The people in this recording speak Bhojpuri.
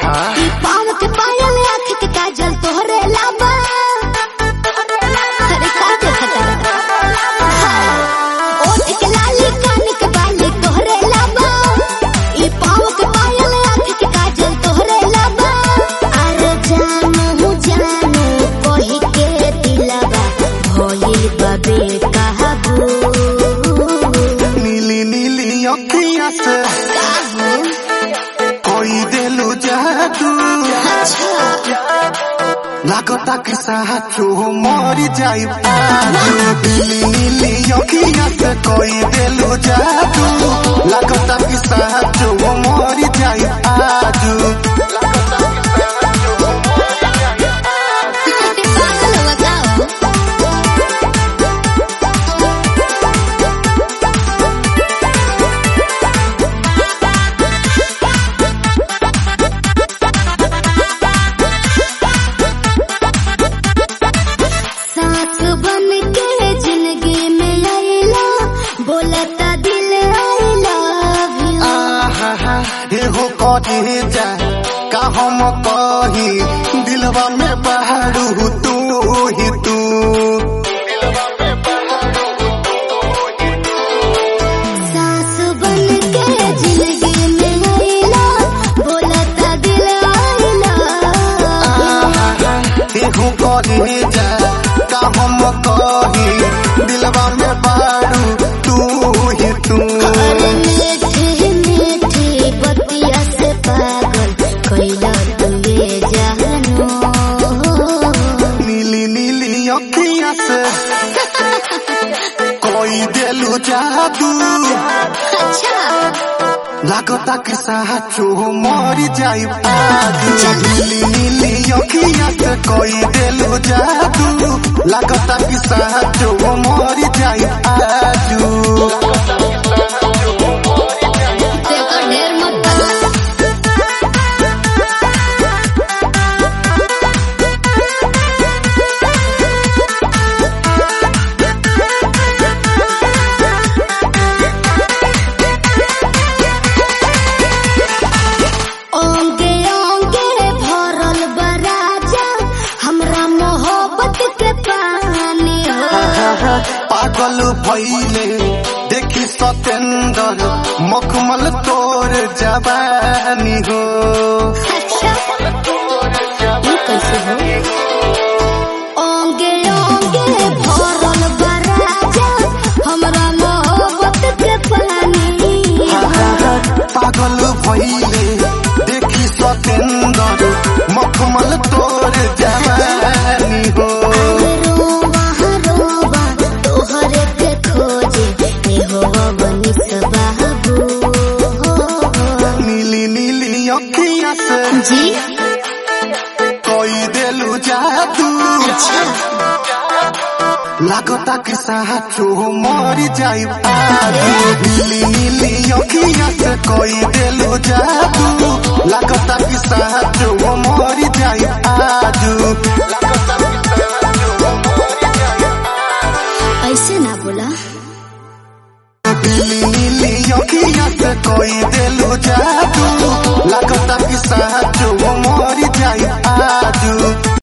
पाँव के पायल आँख के काजल तोहरे लाबा। अरे का देखता ओठ के लाली कान के बाली तोहरे लाबा। ई पाँव के पायल आँख के काजल तोहरे लाबा। अरे जानू कही के दिलवा भइल बाबे कहबू। नीली नीली अखियाँ से कोई दिलु जादू। लागता कि साचो मरी जाई आजू। नीली नीली अखियाँ से कोई दिलु जादू। लागता कि साचो मरी जाई आजू। एहो कहे जा का हम कही दिलवा में बहारू तू ही तू। सास बन के जिंदगी में आइला बोलता दिल आइला। एहो कहे जा का हम कही दिलवा में बहारू तू ही तू। नीली नीली अखियाँ से कोई दिलु जादू। लागता कि साचो मरी जाई आजू। नीली नीली अखियाँ से कोई दिलु जादू। लागता कि साचो मरी जाई आजू। पागल भइले देखी सतेंद्र मखमल तोर जवानी हो। ओंगे ओंगे भरल बराजा हमरा मोहब्बत के पानी। पागल भइले देखी सतेंद्र मखमल तोर जवानी हो। नीली नीली अखियाँ से जी कोई दिलु जादू। लागता कि साचो मरी जाई आजू। नीली नीली अखियाँ से कोई दिलु जादू। लागता कि साचो मरी जाई आजू। ऐसे ना बोला। नीली नीली अखियाँ से कोई दिलु जादू।